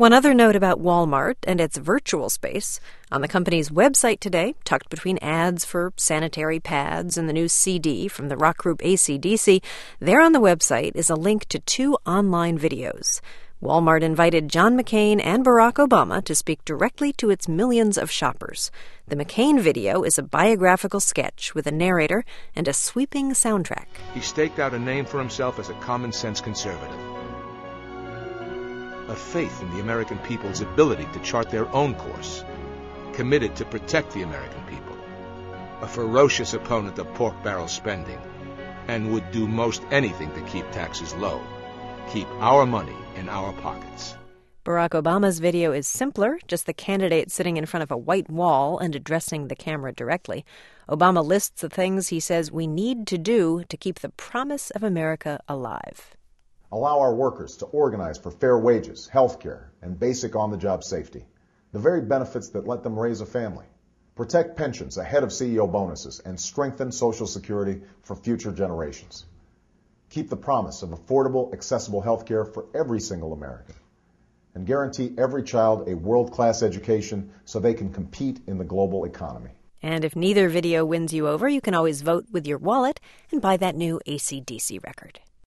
One other note about Walmart and its virtual space. On the company's website today, tucked between ads for sanitary pads and the new CD from the rock group AC/DC, there on the website is a link to 2 online videos. Walmart invited John McCain and Barack Obama to speak directly to its millions of shoppers. The McCain video is a biographical sketch with a narrator and a sweeping soundtrack. He staked out a name for himself as a common-sense conservative. A faith in the American people's ability to chart their own course. Committed to protect the American people. A ferocious opponent of pork barrel spending. And would do most anything to keep taxes low. Keep our money in our pockets. Barack Obama's video is simpler, just the candidate sitting in front of a white wall and addressing the camera directly. Obama lists the things he says we need to do to keep the promise of America alive. Allow our workers to organize for fair wages, health care, and basic on-the-job safety. The very benefits that let them raise a family. Protect pensions ahead of CEO bonuses and strengthen Social Security for future generations. Keep the promise of affordable, accessible health care for every single American. And guarantee every child a world-class education so they can compete in the global economy. And if neither video wins you over, you can always vote with your wallet and buy that new AC/DC record.